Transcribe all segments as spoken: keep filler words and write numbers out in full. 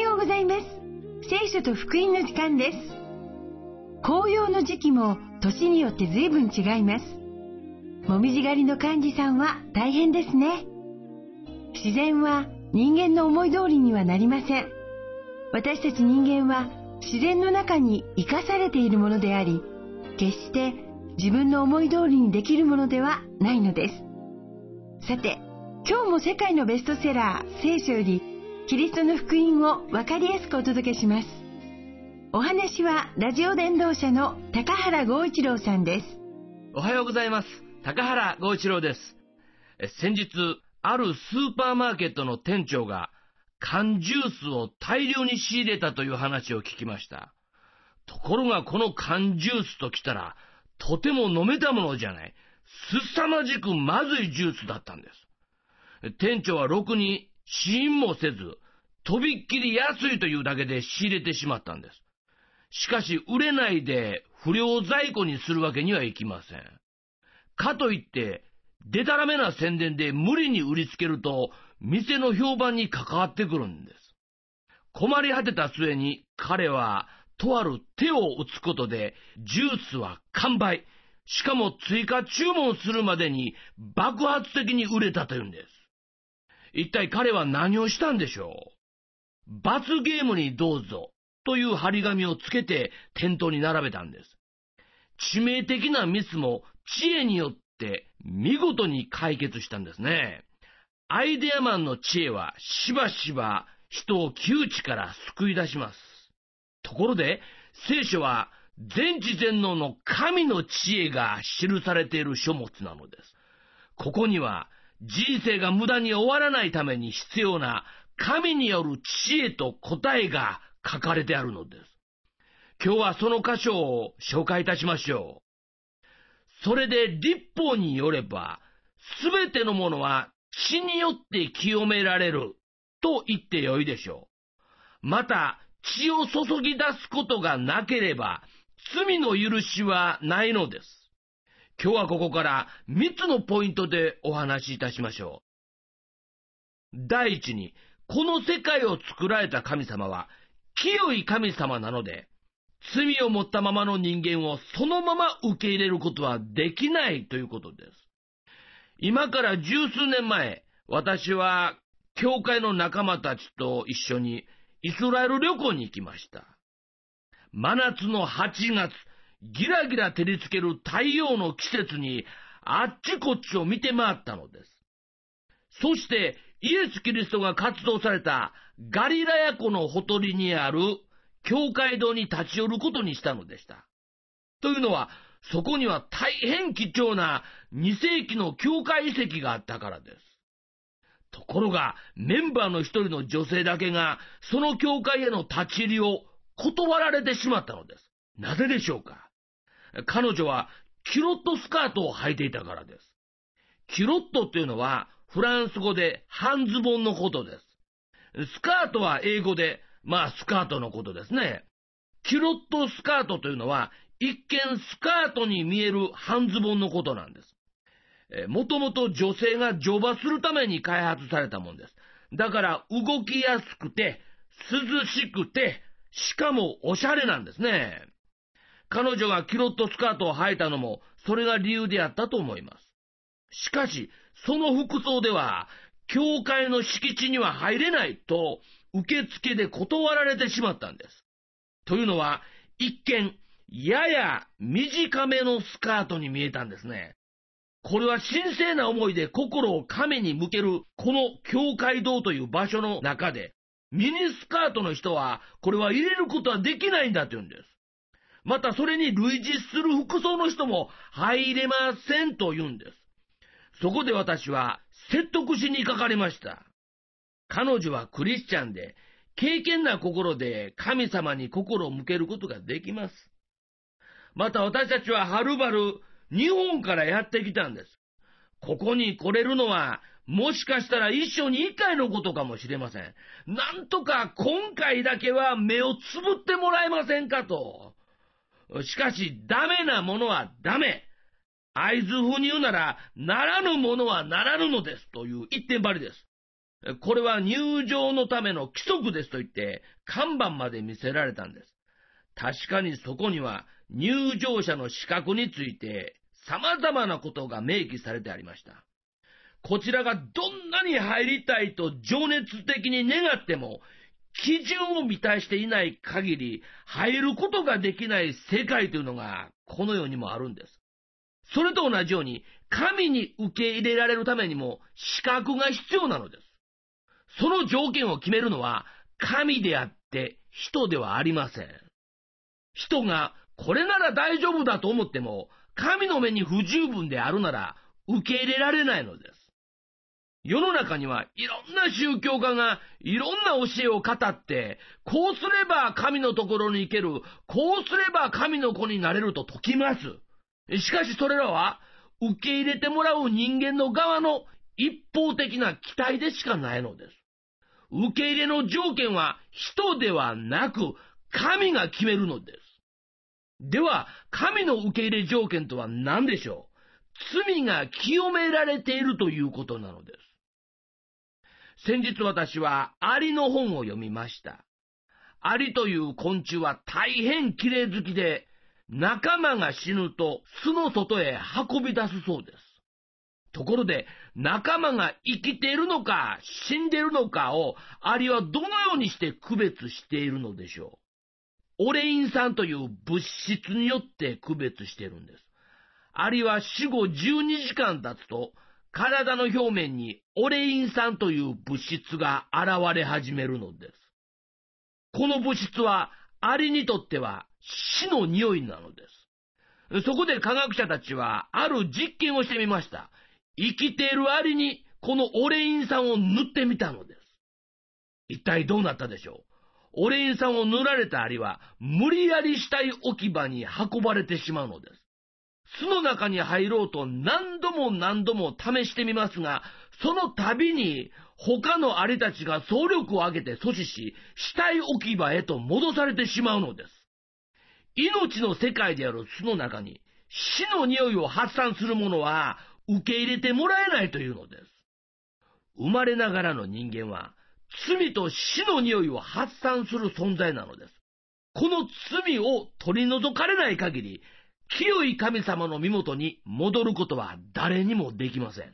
ようございます。聖書と福音の時間です。紅葉の時期も年によって随分違います。もみじ狩りの幹事さんは大変ですね。自然は人間の思い通りにはなりません。私たち人間は自然の中に生かされているものであり、決して自分の思い通りにできるものではないのです。さて、今日も世界のベストセラー聖書よりキリストの福音を分かりやすくお届けします。お話はラジオ伝道者の高原剛一郎さんです。 おはようございます。高原剛一郎です。先日、あるスーパーマーケットの店長が缶ジュースを大量に仕入れたという話を聞きました。ところがこの缶ジュースときたら、とても飲めたものじゃない、凄まじくまずいジュースだったんです。店長はろくに試飲もせず、とびっきり安いというだけで仕入れてしまったんです。しかし売れないで不良在庫にするわけにはいきません。かといってデタラメな宣伝で無理に売りつけると店の評判に関わってくるんです。困り果てた末に彼はとある手を打つことでジュースは完売、しかも追加注文するまでに爆発的に売れたというんです。一体彼は何をしたんでしょう。罰ゲームにどうぞという張り紙をつけて店頭に並べたんです。致命的なミスも知恵によって見事に解決したんですね。アイデアマンの知恵はしばしば人を窮地から救い出します。ところで聖書は全知全能の神の知恵が記されている書物なのです。ここには人生が無駄に終わらないために必要な神による知恵と答えが書かれてあるのです。今日はその箇所を紹介いたしましょう。それで律法によれば、すべてのものは血によって清められると言ってよいでしょう。また、血を注ぎ出すことがなければ、罪の許しはないのです。今日はここからみっつのポイントでお話しいたしましょう。第一に、この世界を作られた神様は清い神様なので、罪を持ったままの人間をそのまま受け入れることはできないということです。今から十数年前、私は教会の仲間たちと一緒にイスラエル旅行に行きました。真夏のはちがつ、ギラギラ照りつける太陽の季節にあっちこっちを見て回ったのです。そしてイエス・キリストが活動されたガリラヤ湖のほとりにある教会堂に立ち寄ることにしたのでした。というのは、そこには大変貴重なに世紀の教会遺跡があったからです。ところがメンバーの一人の女性だけがその教会への立ち入りを断られてしまったのです。なぜでしょうか。彼女はキュロットスカートを履いていたからです。キュロットというのはフランス語で半ズボンのことです。スカートは英語で、まあスカートのことですね。キュロットスカートというのは一見スカートに見える半ズボンのことなんです。えもともと女性が乗馬するために開発されたものです。だから動きやすくて涼しくて、しかもおしゃれなんですね。彼女がキュロットスカートを履いたのもそれが理由であったと思います。しかしその服装では教会の敷地には入れないと受付で断られてしまったんです。というのは一見やや短めのスカートに見えたんですね。これは神聖な思いで心を神に向けるこの教会堂という場所の中で、ミニスカートの人はこれは入れることはできないんだというんです。またそれに類似する服装の人も入れませんと言うんです。そこで私は説得しにかかりました。彼女はクリスチャンで、敬虔な心で神様に心を向けることができます。また私たちははるばる日本からやってきたんです。ここに来れるのはもしかしたら一生に一回のことかもしれません。なんとか今回だけは目をつぶってもらえませんかと。しかしダメなものはダメ。会津風に言うなら、ならぬものはならぬのですという一点張りです。 これは入場のための規則ですと言って看板まで見せられたんです。確かにそこには入場者の資格について様々なことが明記されてありました。こちらがどんなに入りたいと情熱的に願っても、基準を満たしていない限り入ることができない世界というのがこの世にもあるんです。それと同じように神に受け入れられるためにも資格が必要なのです。その条件を決めるのは神であって人ではありません。人がこれなら大丈夫だと思っても、神の目に不十分であるなら受け入れられないのです。世の中にはいろんな宗教家がいろんな教えを語って、こうすれば神のところに行ける、こうすれば神の子になれると説きます。しかしそれらは受け入れてもらう人間の側の一方的な期待でしかないのです。受け入れの条件は人ではなく神が決めるのです。では神の受け入れ条件とは何でしょう。罪が清められているということなのです。先日私はアリの本を読みました。アリという昆虫は大変綺麗好きで、仲間が死ぬと巣の外へ運び出すそうです。ところで仲間が生きているのか死んでいるのかをアリはどのようにして区別しているのでしょう。オレイン酸という物質によって区別しているんです。アリは死後じゅうにじかん経つと体の表面にオレイン酸という物質が現れ始めるのです。この物質はアリにとっては死の匂いなのです。そこで科学者たちはある実験をしてみました。生きているアリにこのオレイン酸を塗ってみたのです。一体どうなったでしょう。オレイン酸を塗られたアリは無理やり死体置き場に運ばれてしまうのです。巣の中に入ろうと何度も何度も試してみますが、その度に他のアリたちが総力を挙げて阻止し、死体置き場へと戻されてしまうのです。命の世界である巣の中に死の匂いを発散するものは受け入れてもらえないというのです。生まれながらの人間は罪と死の匂いを発散する存在なのです。この罪を取り除かれない限り、清い神様の身元に戻ることは誰にもできません。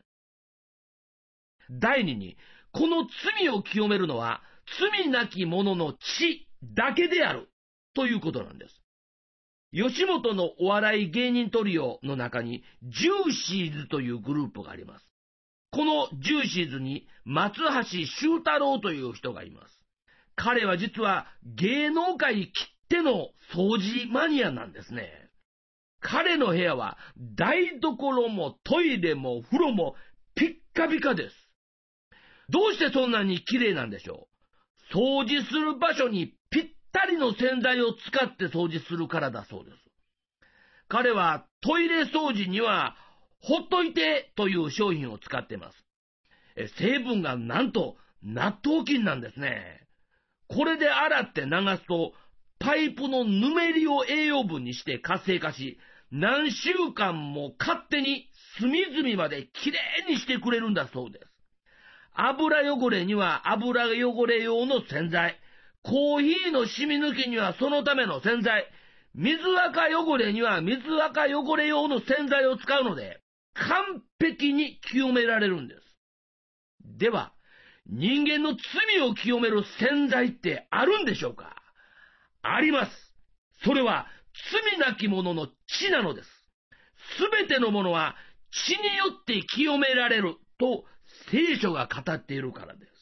第二に、この罪を清めるのは罪なき者の血だけであるということなんです。吉本のお笑い芸人トリオの中にジューシーズというグループがあります。このジューシーズに松橋修太郎という人がいます。彼は実は芸能界きっての掃除マニアなんですね。彼の部屋は台所もトイレも風呂もピッカピカです。どうしてそんなに綺麗なんでしょう。掃除する場所にぴったりの洗剤を使って掃除するからだそうです。彼はトイレ掃除にはほっといてという商品を使っています。成分がなんと納豆菌なんですね。これで洗って流すとパイプのぬめりを栄養分にして活性化し、何週間も勝手に隅々まできれいにしてくれるんだそうです。油汚れには油汚れ用の洗剤、コーヒーの染み抜きにはそのための洗剤、水垢汚れには水垢汚れ用の洗剤を使うので、完璧に清められるんです。では、人間の罪を清める洗剤ってあるんでしょうか？あります。それは罪なき者の血なのです。すべてのものは血によって清められると聖書が語っているからです。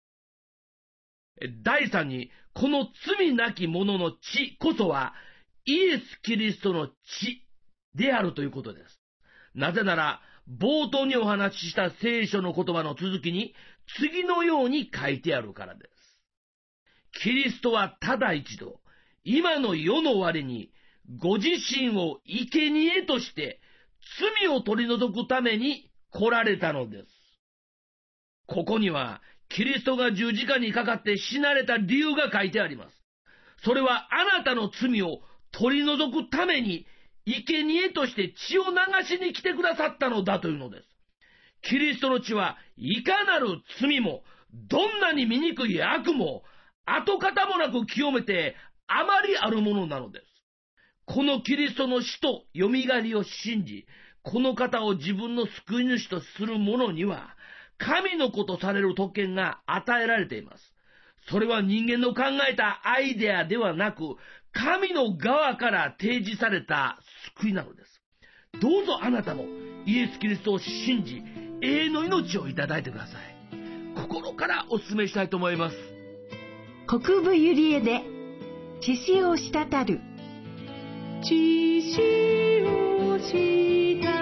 第三に、この罪なき者の血こそはイエス・キリストの血であるということです。なぜなら、冒頭にお話しした聖書の言葉の続きに次のように書いてあるからです。キリストはただ一度、今の世の終わりにご自身を生贄として罪を取り除くために来られたのです。ここにはキリストが十字架にかかって死なれた理由が書いてあります。それはあなたの罪を取り除くために生贄として血を流しに来てくださったのだというのです。キリストの血はいかなる罪もどんなに醜い悪も跡形もなく清めてあまりあるものなのです。このキリストの死とよみがえりを信じ、この方を自分の救い主とする者には、神の子とされる特権が与えられています。それは人間の考えたアイデアではなく、神の側から提示された救いなのです。どうぞあなたもイエス・キリストを信じ、永遠の命をいただいてください。心からお勧めしたいと思います。 国分ゆりえで血潮を滴る。血潮を滴る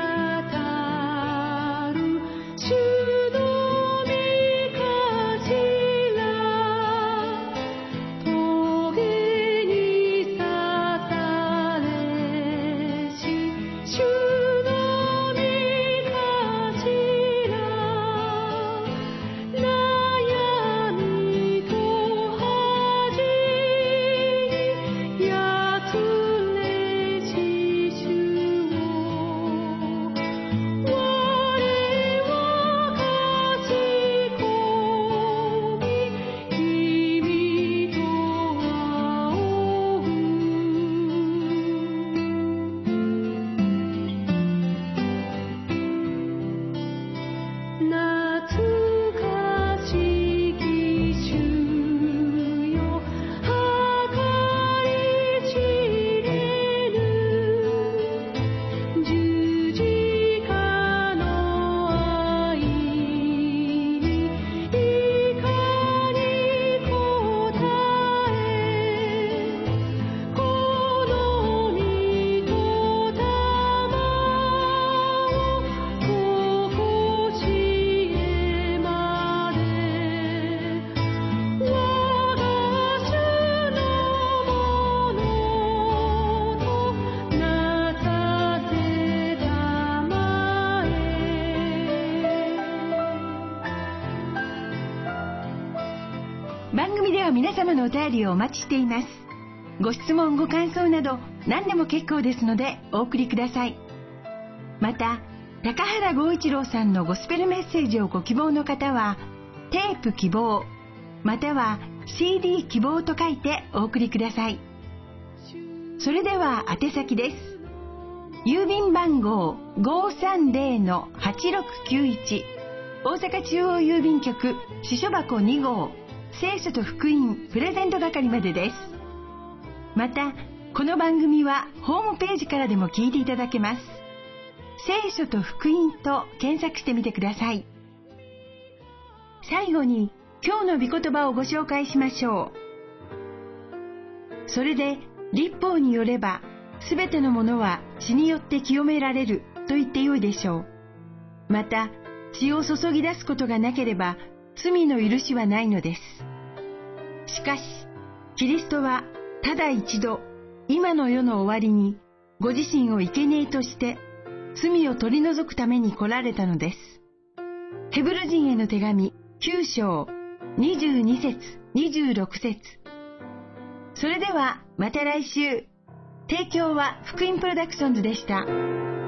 主の御頭、棘に刺されし主の御頭、悩みと恥にやつれし主を我は賢み君と仰ぐ懐かしき主よ計り知れぬ十字架の愛にいかに応えこの身と玉をとこしえまで我が主のものとなさせたまえ。番組では皆様のお便りをお待ちしています。ご質問ご感想など何でも結構ですのでお送りください。また高原剛一郎さんのゴスペルメッセージをご希望の方はテープ希望または シーディー 希望と書いてお送りください。それでは宛先です。郵便番号 ごーさんぜろのはちろくきゅういち 大阪中央郵便局支所箱に号聖書と福音プレゼント係までです。またこの番組はホームページからでも聞いていただけます。聖書と福音と検索してみてください。最後に今日の御言葉をご紹介しましょう。それで律法によればすべてのものは血によって清められると言ってよいでしょう。また血を注ぎ出すことがなければ罪の許しはないのです。しかしキリストはただ一度今の世の終わりにご自身を生贄として罪を取り除くために来られたのです。ヘブル人への手紙きゅう章にじゅうに節にじゅうろく節。それではまた来週。提供は福音プロダクションズでした。